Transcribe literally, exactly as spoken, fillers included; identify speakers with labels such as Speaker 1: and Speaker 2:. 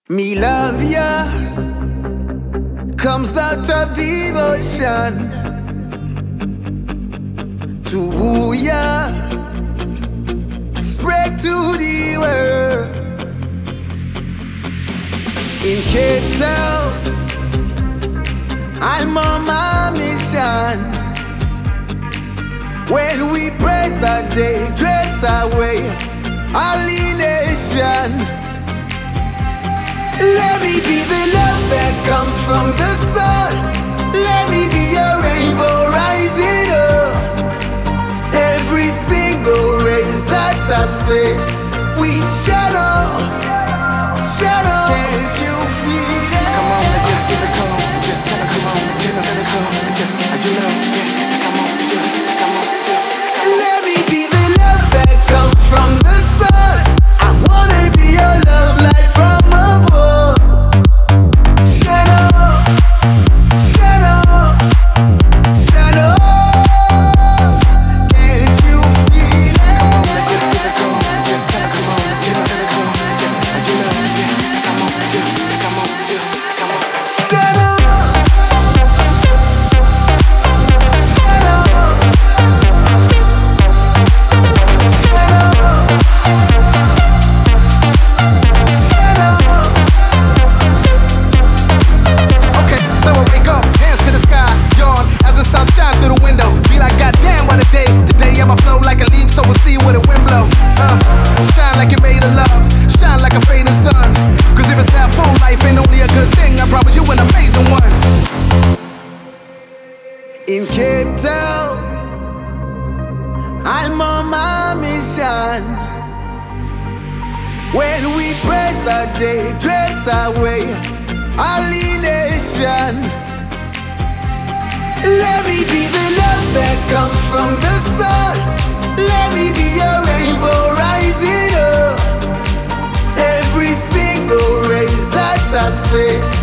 Speaker 1: Me love ya comes out of devotion to woo ya, spread to the world. In Cape Town, I'm on my mission. When we praise that day, drift away our nation. Let me be the love that comes from the sun. Let me be a rainbow rising up. Every single rays at our space, we shadow, shadow. Can't you feel it?
Speaker 2: Come on, just give it to 'em. Just tell 'em, come on, just I said it to 'em. Just, you know, yeah, come on, just, come on, just, come on.
Speaker 1: Let me be the love that comes from the sun. I wanna be your love light from above. Shadow, shadow, shadow. Can't you feel it?
Speaker 2: Come on, just give it to 'em. Just tell 'em, come on, just I said it to 'em. Just, you know, yeah, come on, just, come on, just, come on.
Speaker 1: Shadow.
Speaker 2: I'ma flow like a leaf, so we'll see where the wind blow. Uh, shine like you're made of love, shine like a fading sun. Cause if it's half full, life ain't only a good thing. I promise you an amazing one.
Speaker 1: In Cape Town, I'm on my mission. When we praise that day, drift away our nation. Let me be the love that comes from the sun. Let me be a rainbow rising up. Every single rays at our space,